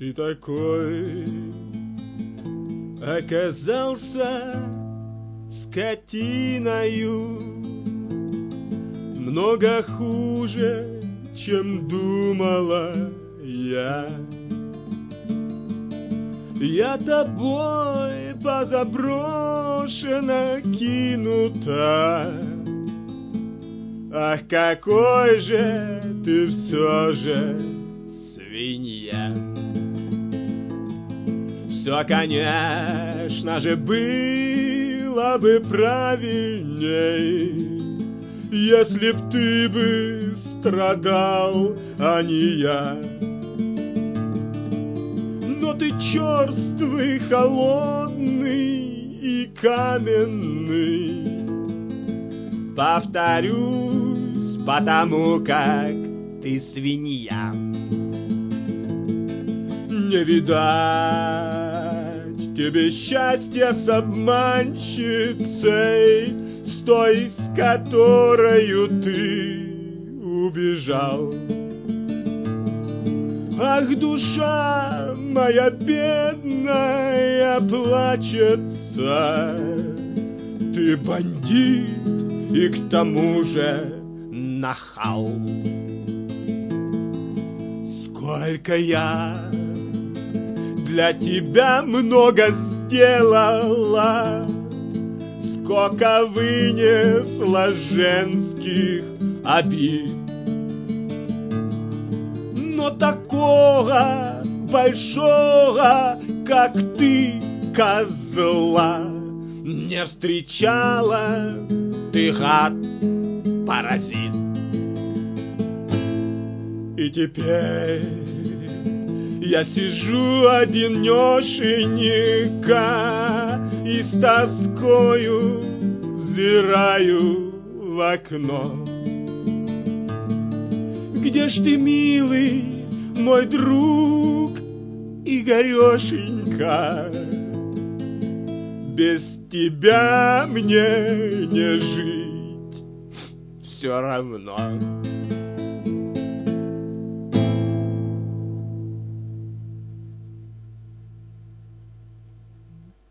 Ты такой оказался скотиною, много хуже, чем думала я. Я тобой позаброшена, кинута. Ах, какой же ты все же свинья. Все, конечно же, было бы правильней, если б ты бы страдал, а не я. Но ты черствый, холодный и каменный. Повторюсь, потому как ты свинья. Не видать тебе счастья с обманщицей, с той, с которою ты убежал. Ах, душа моя бедная плачется, ты бандит и к тому же нахал. Сколько я для тебя много сделала, сколько вынесла женских обид, но такого большого, как ты, козла, не встречала. Ты гад, паразит. И теперь я сижу одинешенька и с тоскою взираю в окно. Где ж ты, милый мой друг Игорешенька? Без тебя мне не жить все равно.